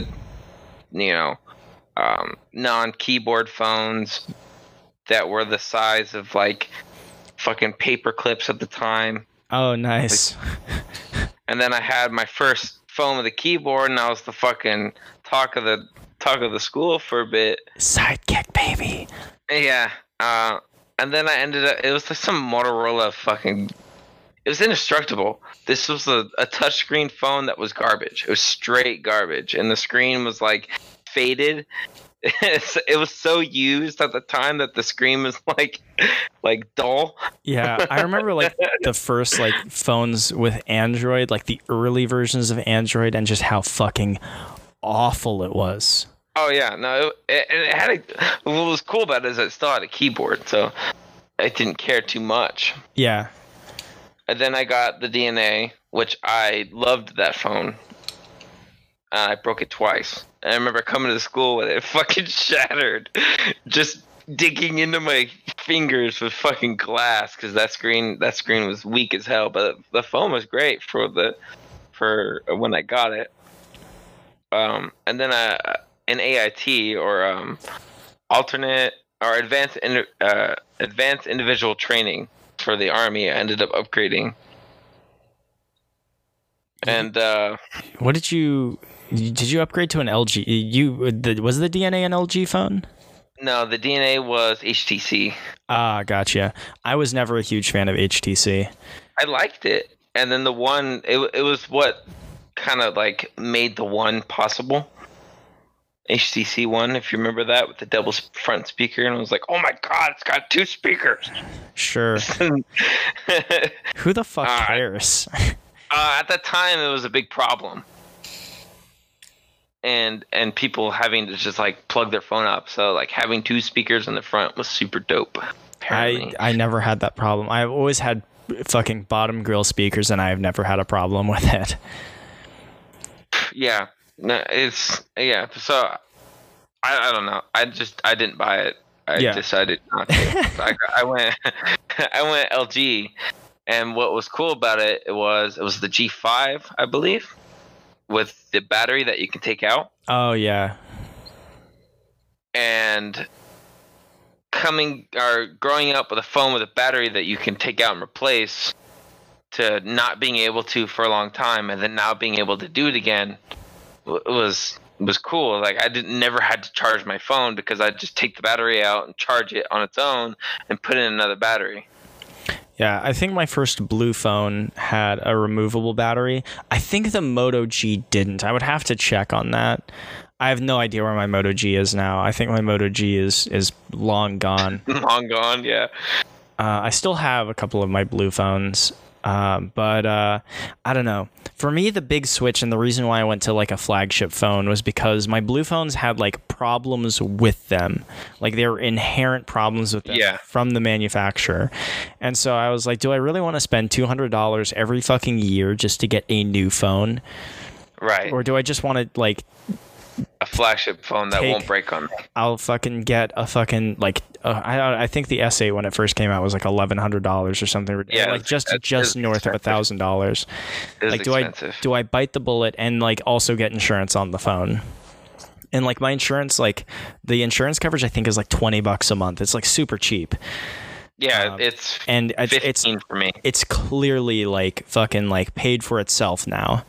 non-keyboard phones that were the size of like fucking paper clips at the time. Oh, nice. And then I had my first phone with a keyboard, and I was the fucking talk of the school for a bit. Sidekick, baby. Yeah. And then I ended up. It was like some Motorola fucking. It was indestructible. This was a touchscreen phone that was garbage. It was straight garbage, and the screen was like faded. It was so used at the time that the screen was like dull. Yeah, I remember like the first like phones with Android, like the early versions of Android, and just how fucking awful it was. Oh yeah, no, it had what was cool about it is it still had a keyboard, so I didn't care too much. Yeah. And then I got the DNA, which I loved that phone. I broke it twice. And I remember coming to school with it fucking shattered, just digging into my fingers with fucking glass because that screen was weak as hell. But the phone was great for when I got it. And then an AIT or alternate or advanced individual training for the Army. I ended up upgrading. And what did you upgrade to an LG? Was the DNA an LG phone? No, the DNA was HTC. Ah, gotcha. I was never a huge fan of HTC. I liked it, and then the One, it was what kind of like made the One possible. HTC One, if you remember that, with the double front speaker, and I was like, oh my god, it's got 2 speakers. Sure. Who the fuck cares? At that time, it was a big problem. And people having to just like plug their phone up, so like having 2 speakers in the front was super dope. Apparently. I never had that problem. I've always had fucking bottom grill speakers, and I've never had a problem with it. Yeah, no, So I don't know. I didn't buy it. I decided not to. I went LG, and what was cool about it was the G5, I believe, with the battery that you can take out. Oh yeah. And growing up with a phone with a battery that you can take out and replace, to not being able to for a long time, and then now being able to do it again, was cool. Like I never had to charge my phone because I just take the battery out and charge it on its own and put in another battery. Yeah, I think my first blue phone had a removable battery. I think the Moto G didn't. I would have to check on that. I have no idea where my Moto G is now. I think my Moto G is long gone. Long gone, yeah. I still have a couple of my blue phones. But I don't know. For me, the big switch and the reason why I went to like a flagship phone was because my blue phones had like problems with them. Like there were inherent problems with them from the manufacturer. And so I was like, do I really want to spend $200 every fucking year just to get a new phone? Right. Or do I just want to like a flagship phone that won't break on me. I'll fucking get a fucking I think the S8 when it first came out was like $1,100 or something. Yeah, like just north of $1,000. Like, expensive. do I bite the bullet and like also get insurance on the phone? And like my insurance, like the insurance coverage, I think is like $20 a month. It's like super cheap. Yeah, it's and 15 for me. It's clearly like fucking like paid for itself now.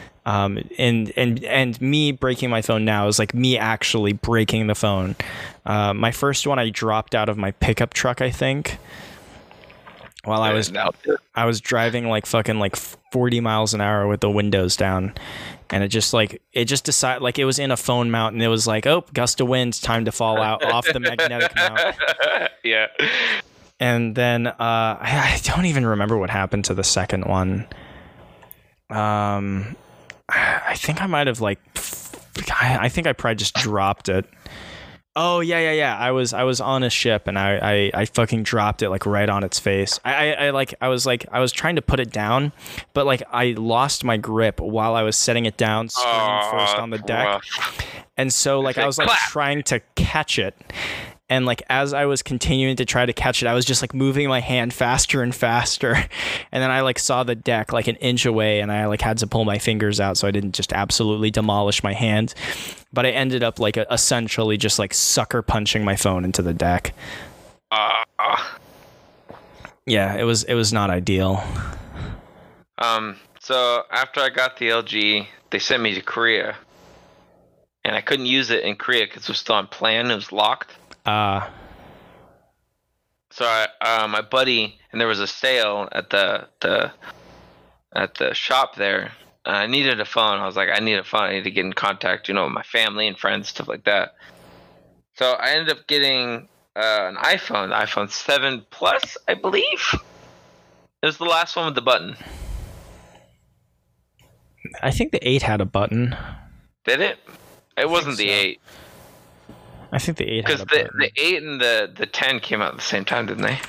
And me breaking my phone now is like me actually breaking the phone. My first one I dropped out of my pickup truck, I think, while I was driving like fucking like 40 miles an hour with the windows down, and it just decided, like, it was in a phone mount, and it was like, oh, gust of wind, time to fall out off the magnetic mount. Yeah. And then I don't even remember what happened to the second one. I think I might have I think I probably just dropped it. Oh yeah. I was on a ship and I fucking dropped it like right on its face. I was trying to put it down, but like I lost my grip while I was setting it down, screen first on the deck. And so like I was like trying to catch it. And like as I was continuing to try to catch it, I was just like moving my hand faster and faster. And then I like saw the deck like an inch away, and I like had to pull my fingers out so I didn't just absolutely demolish my hand. But I ended up like essentially just like sucker punching my phone into the deck. Yeah, it was not ideal. So after I got the LG, they sent me to Korea, and I couldn't use it in Korea because it was still on plan. It was locked. So my buddy, and there was a sale at the shop there. I needed a phone. I was like, I need a phone. I need to get in contact, with my family and friends, stuff like that. So I ended up getting an iPhone, the iPhone 7 Plus, I believe. It was the last one with the button. I think the 8 had a button. Did it? It wasn't the 8. I think the 8 had a button. Because the 8 and the 10 came out at the same time, didn't they?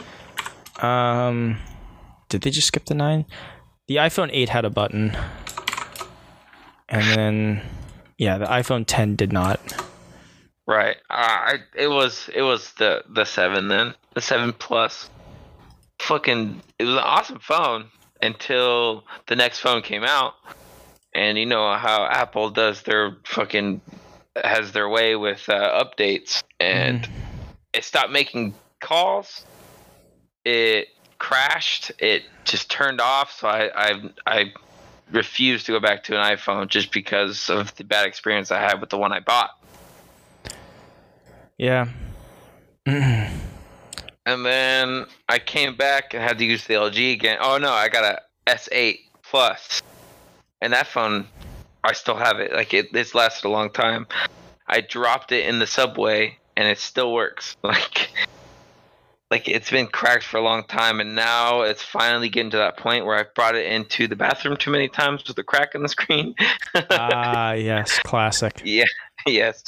Did they just skip the 9? The iPhone 8 had a button. And then, yeah, the iPhone 10 did not. Right. It was the 7 then. The 7 Plus. It was an awesome phone until the next phone came out. And you know how Apple does has their way with updates, and it stopped making calls. It crashed. It just turned off. So I refused to go back to an iPhone just because of the bad experience I had with the one I bought. Yeah. And then I came back and had to use the LG again. Oh no, I got a S8 Plus, and that phone, I still have it. Like it's lasted a long time. I dropped it in the subway and it still works. Like it's been cracked for a long time, and now it's finally getting to that point where I've brought it into the bathroom too many times with a crack in the screen. Yes, classic. Yeah, yes.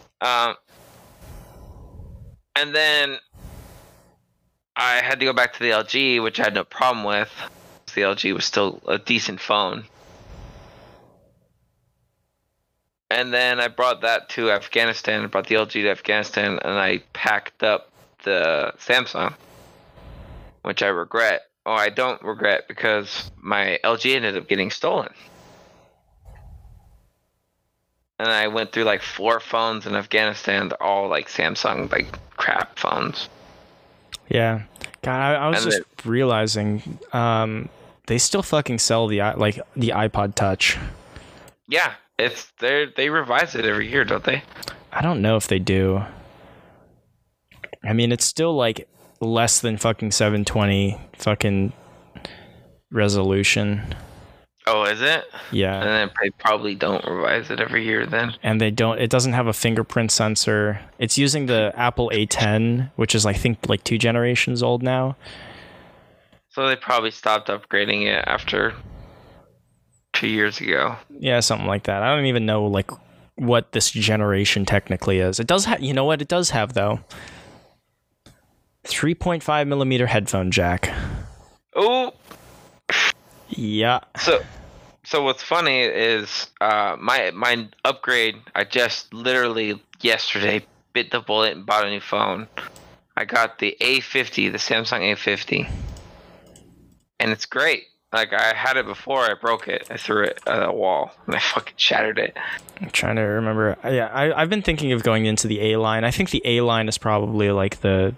And then I had to go back to the LG, which I had no problem with. The LG was still a decent phone. And then I brought that to Afghanistan. I brought the LG to Afghanistan, and I packed up the Samsung, which I regret. Oh, I don't regret, because my LG ended up getting stolen. And I went through like 4 phones in Afghanistan. They're all like Samsung, like crap phones. Yeah. God, I was just realizing they still fucking sell the iPod Touch. Yeah. They revise it every year, don't they? I don't know if they do. I mean, it's still like less than fucking 720 fucking resolution. Oh, is it? Yeah. And then they probably don't revise it every year then. And it doesn't have a fingerprint sensor. It's using the Apple A10, which is I think like 2 generations old now. So they probably stopped upgrading it after 2 years ago. Yeah, something like that. I don't even know like what this generation technically is. It does have, you know what it does have though? 3.5 millimeter headphone jack. Oh. Yeah. So what's funny is my upgrade. I just literally yesterday bit the bullet and bought a new phone. I got the A50, the Samsung A50, and it's great. Like, I had it before, I broke it. I threw it at a wall, and I fucking shattered it. I'm trying to remember. Yeah, I've been thinking of going into the A line. I think the A line is probably like the.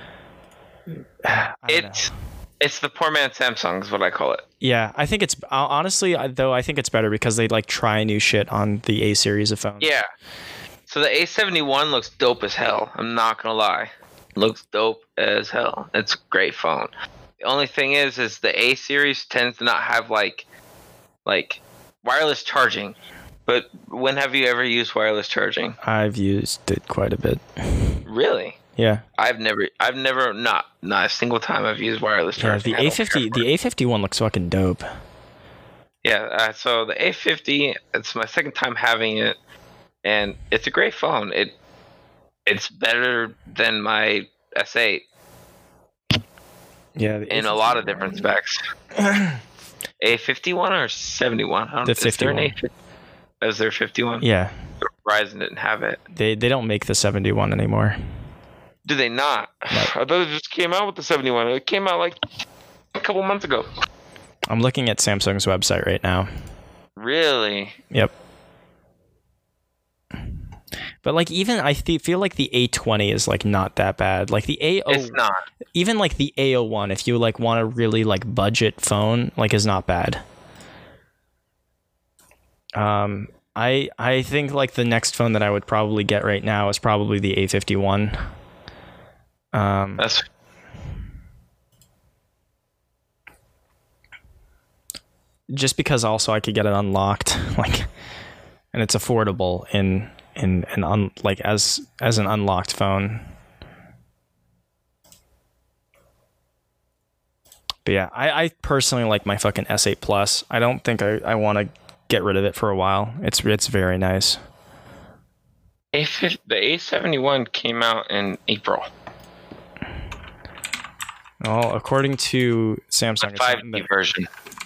It's the poor man Samsung is what I call it. Yeah, I think it's honestly though I think it's better because they like try new shit on the A series of phones. Yeah. So the A71 looks dope as hell. I'm not gonna lie, looks dope as hell. It's a great phone. The only thing is the A series tends to not have like wireless charging. But when have you ever used wireless charging? I've used it quite a bit. Really? Yeah. I've never not a single time I've used wireless charging. The A51 looks fucking dope. Yeah, so the A50, it's my second time having it, and it's a great phone. It's better than my S8. Yeah, in a lot of different specs. A51 or 71? I don't know. The 51. Is there 51? Yeah. Verizon didn't have it. They don't make the 71 anymore. Do they not? No. I thought it just came out with the 71. It came out like a couple months ago. I'm looking at Samsung's website right now. Really? Yep. But like even I feel like the A20 is like not that bad. Like the It's not. Even like the A01, if you like want a really like budget phone, like is not bad. I think like the next phone that I would probably get right now is probably the A51. That's just because also I could get it unlocked, like, and it's affordable in like as an unlocked phone. But yeah, I personally like my fucking S8 Plus. I don't think I want to get rid of it for a while. It's very nice. the A71 came out in April. Well, according to Samsung, The 5G version.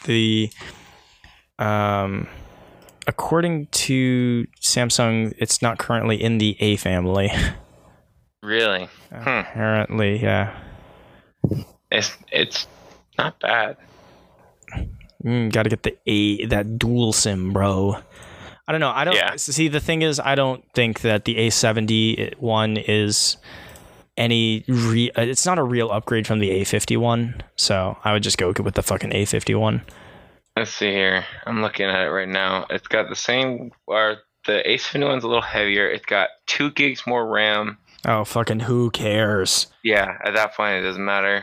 According to Samsung, it's not currently in the A family. Really? Apparently, yeah. It's not bad. Gotta get that dual SIM, bro. I don't know. See, the thing is, I don't think that the A71 is it's not a real upgrade from the A51, so I would just go with the fucking A51. Let's see here. I'm looking at it right now. It's got the same, or the A71's a little heavier. It's got 2 gigs more RAM. Oh, fucking who cares? Yeah, at that point it doesn't matter.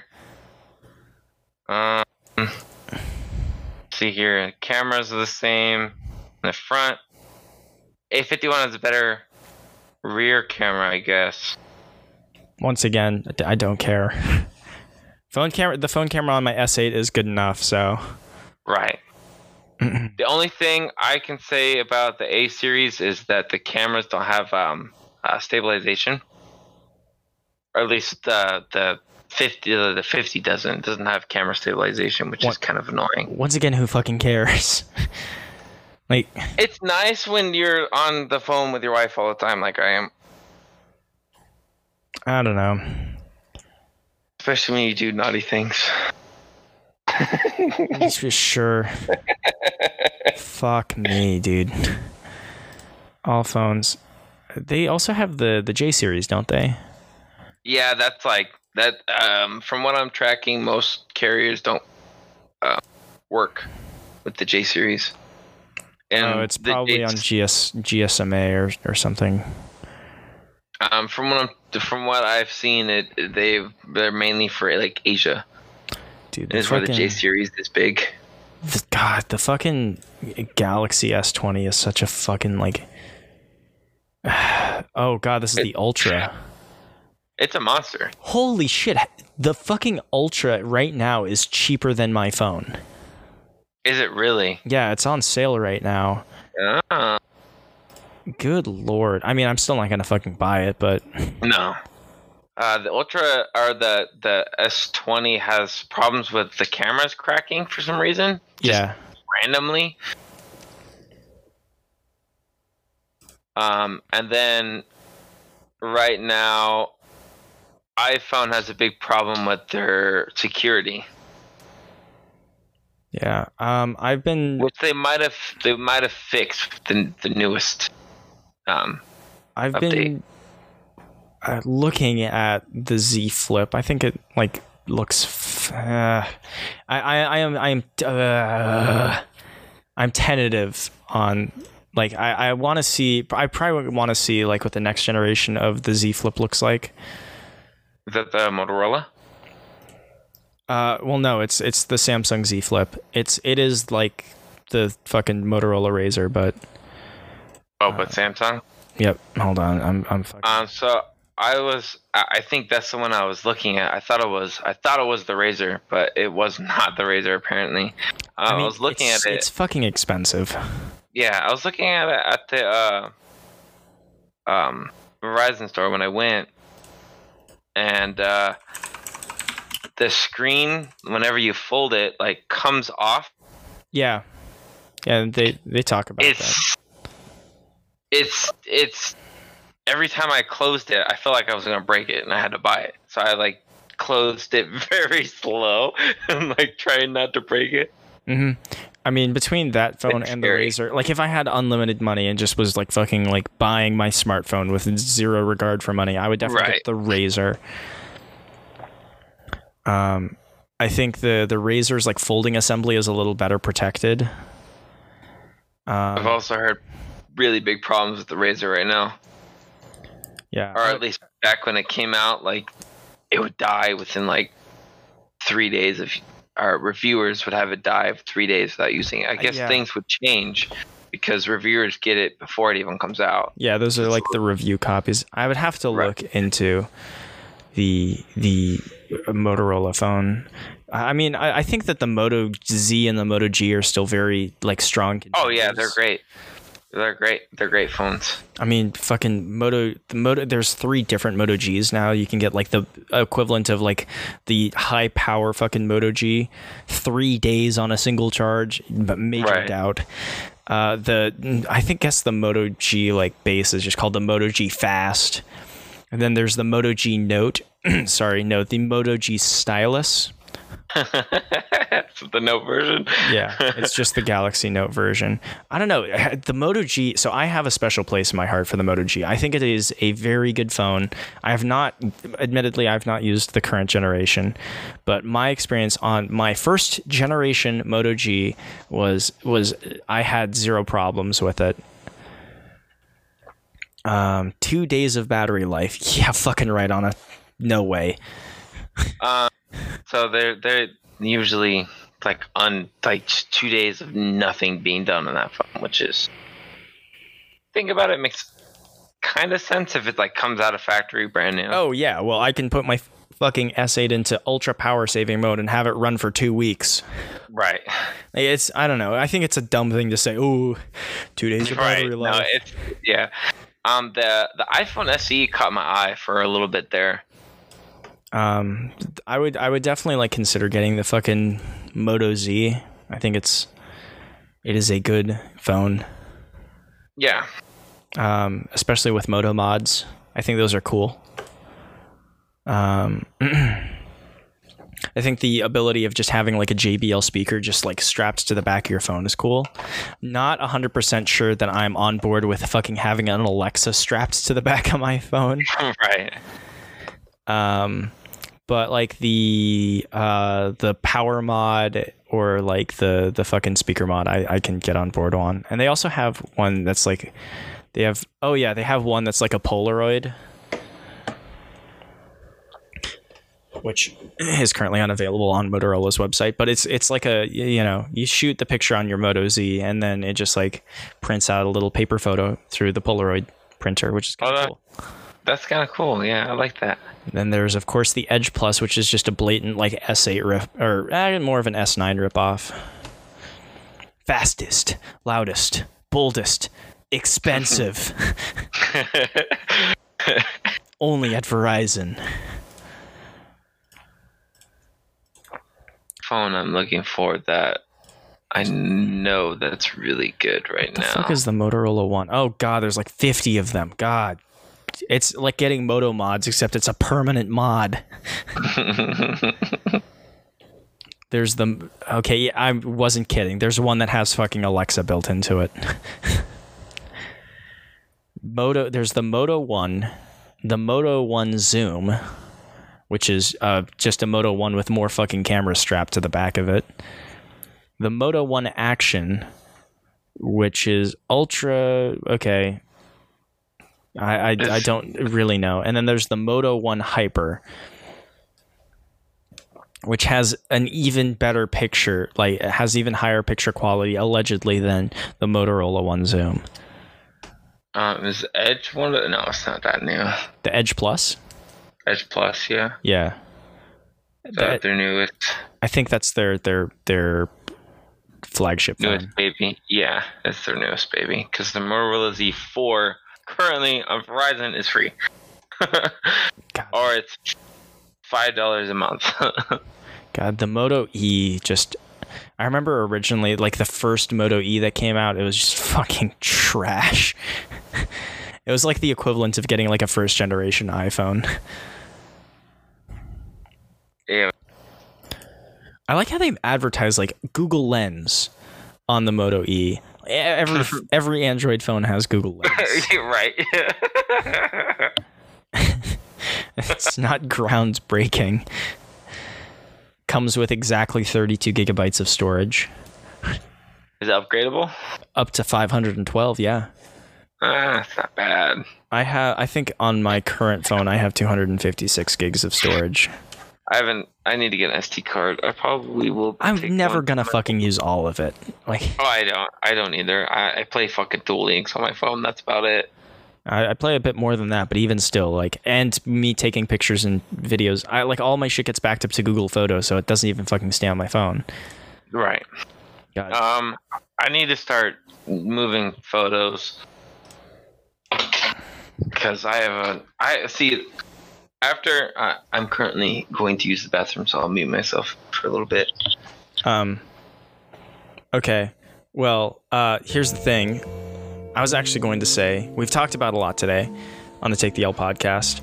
See here, the cameras are the same in the front. A51 has a better rear camera, I guess. Once again, I don't care. The phone camera on my S8 is good enough, so. Right. The only thing I can say about the A series is that the cameras don't have stabilization, or at least the 50 doesn't have camera stabilization, which is kind of annoying. Once again, who fucking cares? Like, it's nice when you're on the phone with your wife all the time, like I am. I don't know. Especially when you do naughty things. Sure. Fuck me, dude. All phones. They also have the J series, don't they? Yeah, that's like that. From what I'm tracking, most carriers don't work with the J series. And it's probably on GSMA or something. From what I've seen, they're mainly for like Asia. Dude, that's why the J series is big. God, the fucking Galaxy S20 is such a fucking like. Oh god, this is the Ultra. It's a monster. Holy shit! The fucking Ultra right now is cheaper than my phone. Is it really? Yeah, it's on sale right now. Good lord. I mean, I'm still not gonna fucking buy it, but no. The Ultra or the S20 has problems with the cameras cracking for some reason. Yeah. Randomly. And then right now, iPhone has a big problem with their security. Yeah. I've been. Which they might have fixed the newest I've update. been looking at the Z Flip. I think it like looks. I'm tentative on. Like I want to see. I probably want to see like what the next generation of the Z Flip looks like. Is that the Motorola? Well, no, it's the Samsung Z Flip. It is like the fucking Motorola Razr, but. But Samsung. Yep. Hold on. I'm fucking. So I think that's the one I was looking at. I thought it was the Razr, but it was not the Razr apparently. I was looking at it. It's fucking expensive. Yeah, I was looking at it at the Verizon store when I went, and the screen, whenever you fold it, like comes off. Yeah, they talk about that. It's every time I closed it, I felt like I was gonna break it, and I had to buy it. So I like closed it very slow and like trying not to break it. Mm-hmm. I mean, between that phone It's and scary. the Razr, like if I had unlimited money and just was like fucking like buying my smartphone with zero regard for money, I would definitely get the Razr. I think the Razr's like folding assembly is a little better protected. I've also heard really big problems with the Razr right now. Yeah. Or at least back when it came out, like it would die within like 3 days of our reviewers would have it die of 3 days without using it. I guess things would change because reviewers get it before it even comes out. Yeah, those are like the review copies. I would have to look into the Motorola phone. I mean, I think that the Moto Z and the Moto G are still very like strong. Oh yeah, they're great. They're great. They're great phones. I mean, fucking Moto. There's 3 different Moto Gs now. You can get like the equivalent of like the high power fucking Moto G, 3 days on a single charge, but major doubt. I guess the Moto G like base is just called the Moto G Fast, and then there's the Moto G Note. The Moto G Stylus. The Note version. Yeah, it's just the Galaxy Note version. I don't know. The Moto G, so I have a special place in my heart for the Moto G. I think it is a very good phone. I've not used the current generation, but my experience on my first generation Moto G was I had zero problems with it. 2 days of battery life. Yeah, fucking right on it. No way. So they're usually like 2 days of nothing being done on that phone, which is, think about it, makes kind of sense if it like comes out of factory brand new. Oh yeah, well I can put my fucking S8 into ultra power saving mode and have it run for 2 weeks. Right. I don't know. I think it's a dumb thing to say. Oh, 2 days of battery life. No, it's yeah. The iPhone SE caught my eye for a little bit there. I would definitely like consider getting the fucking Moto Z. I think it is a good phone. Yeah. Especially with Moto mods. I think those are cool. I think the ability of just having like a JBL speaker just like strapped to the back of your phone is cool. Not 100% sure that I'm on board with fucking having an Alexa strapped to the back of my phone. Right. But like the power mod or like the fucking speaker mod, I can get on board on. And they also have one that's like they have one that's like a Polaroid, which is currently unavailable on Motorola's website. But it's like you shoot the picture on your Moto Z and then it just like prints out a little paper photo through the Polaroid printer, which is kind of cool. That's kind of cool. Yeah, I like that. Then there's, of course, the Edge Plus, which is just a blatant like S8 rip, or more of an S9 ripoff. Fastest, loudest, boldest, expensive. Only at Verizon. Phone I'm looking for that I know that's really good right now. The fuck is the Motorola One? Oh god, there's like 50 of them. God, it's like getting Moto mods, except it's a permanent mod. There's the okay. I wasn't kidding. There's one that has fucking Alexa built into it. There's the Moto One, the Moto One Zoom, which is just a Moto One with more fucking cameras strapped to the back of it. The Moto One Action, which is ultra okay. I don't really know. And then there's the Moto One Hyper, which has an even better picture, like it has even higher picture quality allegedly than the Motorola One Zoom. Is the Edge one? No, it's not that new. The Edge Plus? Edge Plus, yeah. Yeah. Is that their newest? I think that's their flagship phone. Newest baby. Yeah, it's their newest baby. Because the Motorola Z4 currently on Verizon is free. Or it's $5 a month. God, the Moto E just... I remember originally, like the first Moto E that came out, it was just fucking trash. It was like the equivalent of getting like a first generation iPhone. Yeah. I like how they advertise like Google Lens on the Moto E. Every Android phone has Google Lens. Right. It's not groundbreaking. Comes with exactly 32 gigabytes of storage. Is it upgradable? Up to 512, yeah. That's not bad. I think on my current phone I have 256 gigs of storage. I need to get an SD card. I probably will. I'm never gonna fucking use all of it. Like, I don't either. I play fucking Duel Links on my phone. That's about it. I play a bit more than that, but even still, like, and me taking pictures and videos, I like all my shit gets backed up to Google Photos, so it doesn't even fucking stay on my phone. Right. Got it. I need to start moving photos because I see. After I'm currently going to use the bathroom, so I'll mute myself for a little bit. Okay. Well, here's the thing. I was actually going to say, we've talked about a lot today on the Take the L podcast.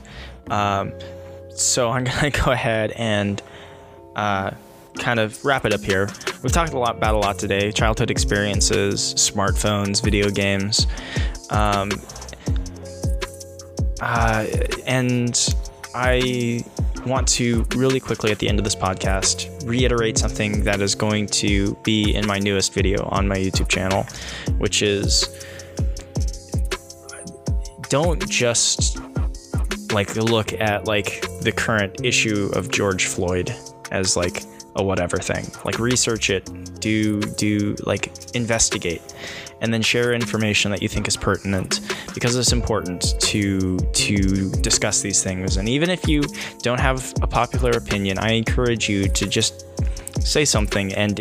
So I'm going to go ahead and kind of wrap it up here. We've talked about a lot today. Childhood experiences, smartphones, video games. And I want to really quickly at the end of this podcast reiterate something that is going to be in my newest video on my YouTube channel, which is don't just like look at like the current issue of George Floyd as like a whatever thing. Like research it, do like investigate, and then share information that you think is pertinent, because it's important to discuss these things. And even if you don't have a popular opinion, I encourage you to just say something. And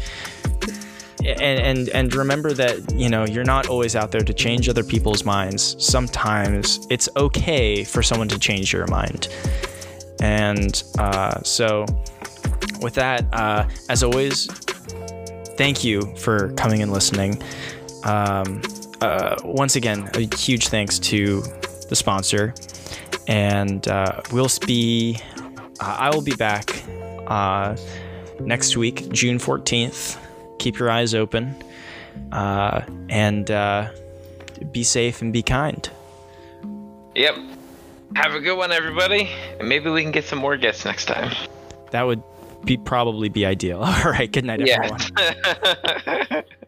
and remember that, you know, you're not always out there to change other people's minds. Sometimes it's okay for someone to change your mind. And so with that, as always, thank you for coming and listening. Once again, a huge thanks to the sponsor, and I will be back next week, June 14th. Keep your eyes open, and be safe and be kind. Yep. Have a good one, everybody, and maybe we can get some more guests next time. That would probably be ideal. All right, good night, everyone.